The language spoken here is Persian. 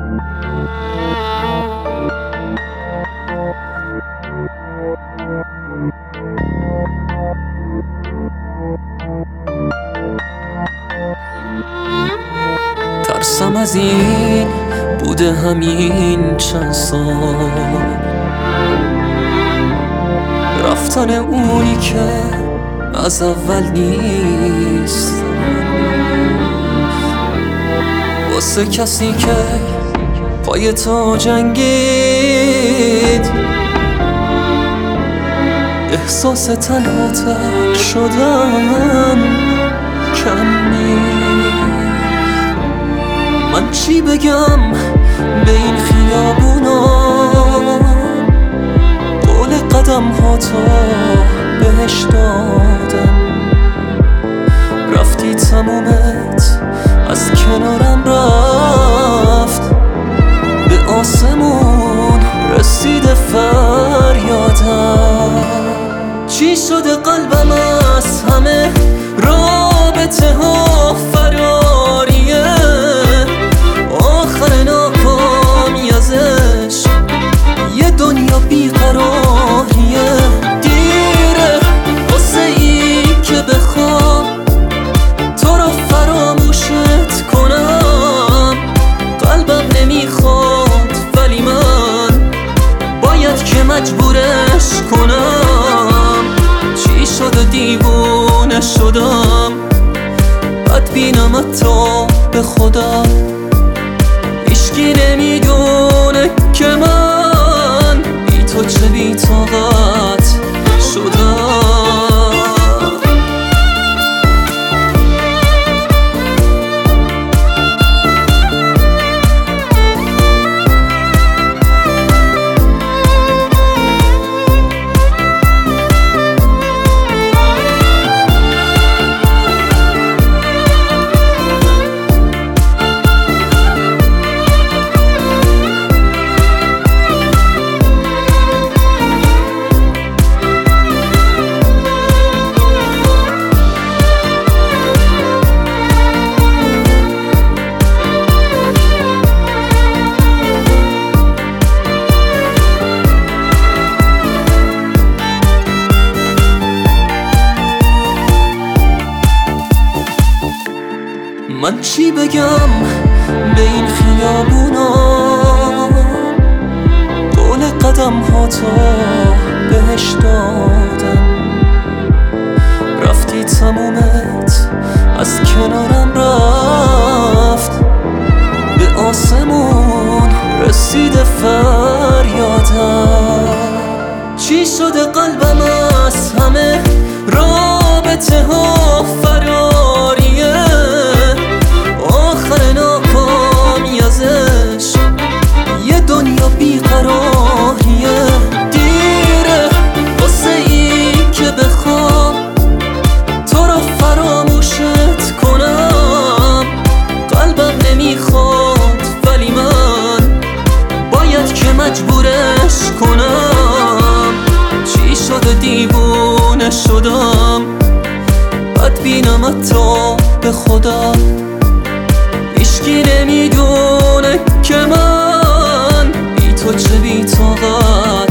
ترسم از این بوده همین چند سال، رفتن اونی که از اول نیست، واسه کسی که پای تو جنگید. احساس تنها تر شدن کم نیست. من چی بگم به این خیابونا، قول قدم ها تو بهش دادم. رفتی تمومت از کنارم رفت، به آسمون رسیده فریادم. چی شده قلبم از همه رابطه ها فراریه، آخر ناکامی ازش یه دنیا بیقراریه. دیره واسه ای که بخوام تو رو فراموشت کنم. قلبم نمیخواد ولی من باید که مجبورش کنم. چی شد و دیوونه شدم، بدبینم حتی به خدا. هیچکی نمیدونه که من بی تو چه بی طاقت شدم. من چی بگم به این خیابونا، قول قدم ها تو بهش دادم. رفتی تمومت از کنارم رفت، به آسمون رسیده فریادم. چی شده قلبم از همه رابطه ها فراریه، آخر ناکامی ازش یه دنیا بیقراریه. دیره واسه ای که بخوام تو رو فراموشت کنم. قلبم نمیخواد ولی من باید که مجبورش کنم. چی شد دیوونه شدم، بدبینم حتی به خدا. هیچکی نمیدونه که من بی تو چه بی طاقت